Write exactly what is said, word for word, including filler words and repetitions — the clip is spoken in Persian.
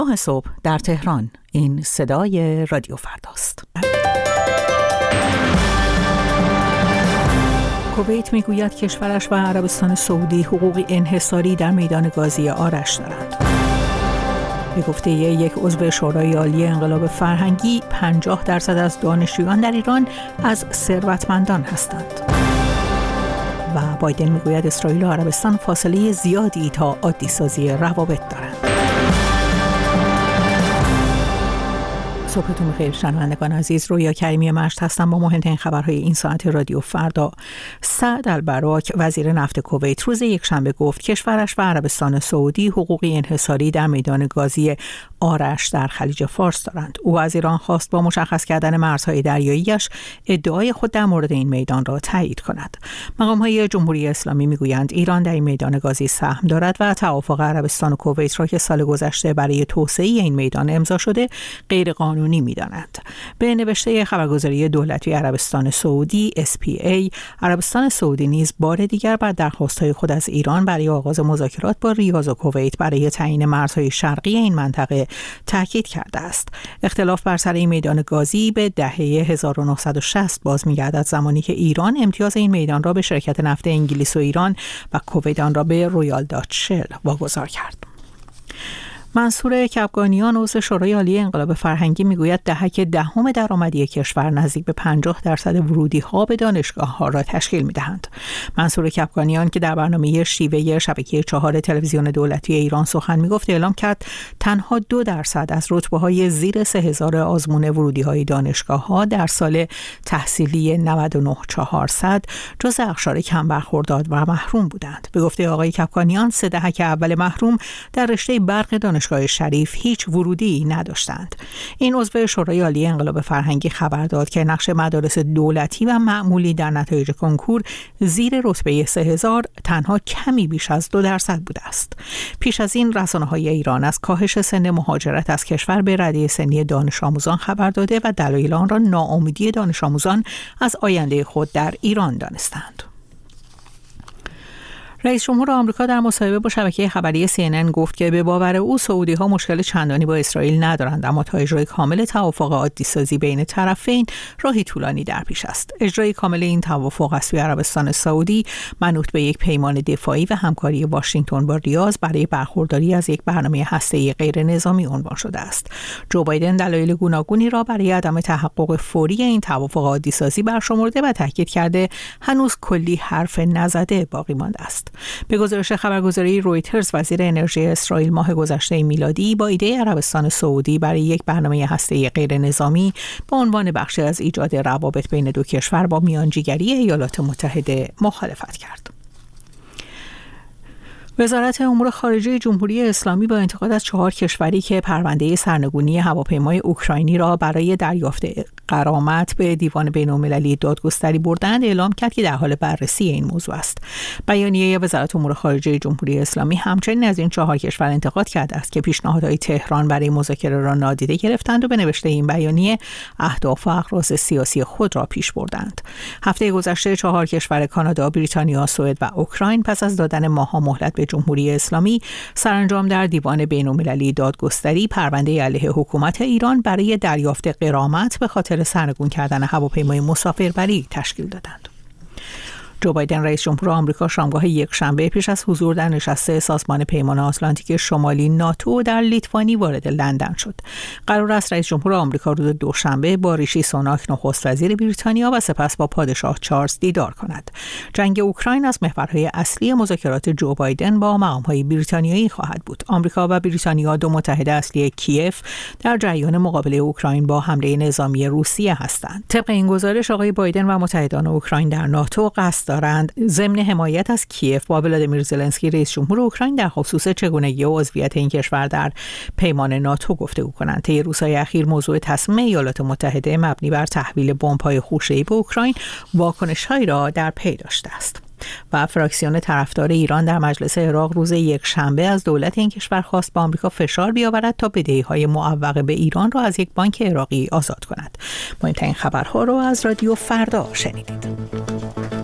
نه صبح در تهران. این صدای رادیو فرداست. کویت میگوید کشورش و عربستان سعودی حقوقی انحصاری در میدان گازی آرش دارند. به گفته یک عضو شورای عالی انقلاب فرهنگی، پنجاه درصد از دانشجویان در ایران از ثروتمندان هستند. و بایدن میگوید اسرائیل و عربستان فاصله زیادی تا عادی سازی روابط دارند. صبحتون بخیر شنوندگان عزیز، رویا کریمی مشت هستم با مهمترین خبرهای این ساعت رادیو فردا. سعد البراک وزیر نفت کویت روز یکشنبه گفت کشورش و عربستان سعودی حقوقی انحصاری در میدان گازی آرش در خلیج فارس دارند. او از ایران خواست با مشخص کردن مرزهای دریاییش ادعای خود در مورد این میدان را تایید کند. مقام‌های جمهوری اسلامی میگویند ایران در این میدان گازی سهم دارد و توافق عربستان و کویت را که سال گذشته برای توسعه این میدان امضا شده غیر قانونی می‌دانند. به نوشته خبرگزاری دولتی عربستان سعودی اس پی ای، عربستان سعودی نیز بار دیگر بر درخواست‌های خود از ایران برای آغاز مذاکرات با ریاض و کویت برای تعیین مرزهای شرقی این منطقه تاکید کرده است. اختلاف بر سر این میدان گازی به دهه هزار و نهصد و شصت باز می‌گردد، زمانی که ایران امتیاز این میدان را به شرکت نفت انگلیس و ایران و کویت آن را به رویال داچ شل واگذار کرد. منصور کبگانیان عضو شورای عالی انقلاب فرهنگی میگوید دهک دهم درآمدی کشور نزدیک به پنجاه درصد ورودی ها به دانشگاه ها را تشکیل میدهند. منصور کبگانیان که در برنامه شیوه شبکه چهار تلویزیون دولتی ایران سخن میگفت اعلام کرد تنها دو درصد از رتبه های زیر سه هزار آزمون ورودی های دانشگاه ها در سال تحصیلی نود و نه چهارصد جز اقشار کم برخوردار و محروم بودند. به گفته آقای کبگانیان سه دهک اول محروم در رشته برق دانشگاه شریف هیچ ورودی نداشتند. این عضو شورای عالی انقلاب فرهنگی خبر داد که نقش مدارس دولتی و معمولی در نتایج کنکور زیر رتبه سه هزار تنها کمی بیش از دو درصد بوده است. پیش از این رسانه‌های ایران از کاهش سن مهاجرت از کشور به رده سنی دانش آموزان خبر داده و دلایل آن را ناامیدی دانش آموزان از آینده خود در ایران دانستند. رئیس جمهور آمریکا در مصاحبه با شبکه خبری سی ان ان گفت که به باور او سعودی‌ها مشکل چندانی با اسرائیل ندارند، اما تا اجرای کامل توافق عادی سازی بین طرفین راهی طولانی در پیش است. اجرای کامل این توافق از سوی عربستان سعودی منوط به یک پیمان دفاعی و همکاری واشنگتن با ریاض برای برخورداری از یک برنامه هسته‌ای غیر نظامی عنوان شده است. جو بایدن دلایل گوناگونی را برای عدم تحقق فوری این توافق عادی سازی برشمرده و تاکید کرده هنوز کلی حرف نزده باقی مانده است. به گزارش خبرگزاری رویترز، وزیر انرژی اسرائیل ماه گذشته میلادی با ایده عربستان سعودی برای یک برنامه هسته‌ای غیر نظامی به عنوان بخشی از ایجاد روابط بین دو کشور با میانجیگری ایالات متحده مخالفت کرد. وزارت امور خارجه جمهوری اسلامی با انتقاد از چهار کشوری که پرونده سرنگونی هواپیمای اوکراینی را برای دریافت غرامت به دیوان بین‌المللی دادگستری بردند اعلام کرد که در حال بررسی این موضوع است. بیانیه وزارت امور خارجه جمهوری اسلامی همچنین از این چهار کشور انتقاد کرده است که پیشنهادهای تهران برای مذاکره را نادیده گرفتند و به نوشته این بیانیه اهداف و اغراض سیاسی خود را پیش بردند. هفته گذشته چهار کشور کانادا، بریتانیا، سوئد و اوکراین پس از دادن ماه‌ها مهلت به جمهوری اسلامی سرانجام در دیوان بین‌المللی دادگستری پرونده علیه حکومت ایران برای دریافت غرامت به خاطر سرنگون کردن هواپیمای مسافربری تشکیل دادند. جو بایدن رئیس جمهور آمریکا شامگاه یکشنبه پیش از حضور در نشست سازمان پیمان آتلانتیک شمالی ناتو در لیتوانی وارد لندن شد. قرار است رئیس جمهور آمریکا روز دوشنبه با ریشی سوناک نخست وزیر بریتانیا و سپس با پادشاه چارلز دیدار کند. جنگ اوکراین از محورهای اصلی مذاکرات جو بایدن با مقام‌های بریتانیایی خواهد بود. آمریکا و بریتانیا دو متحد اصلی کیف در جریان مقابله اوکراین با حمله نظامی روسیه هستند. طبق این گزارش آقای بایدن و متحدان اوکراین در ناتو قصد دارند ضمن حمایت از کیف با ولادیمیر زلنسکی رئیس جمهور اوکراین در خصوص چگونگی و عضویت این کشور در پیمان ناتو گفتگو کنند. طی روزهای اخیر موضوع تصمیم ایالات متحده مبنی بر تحویل بمب‌های خوشه‌ای به اوکراین واکنش‌هایی را در پی داشته است. و فراکسیون طرفدار ایران در مجلس عراق روز یکشنبه از دولت این کشور خواست با آمریکا فشار بیاورد تا بدهی‌های معوقه به ایران را از یک بانک عراقی آزاد کند. مهمترین خبرها را از رادیو فردا شنیدید.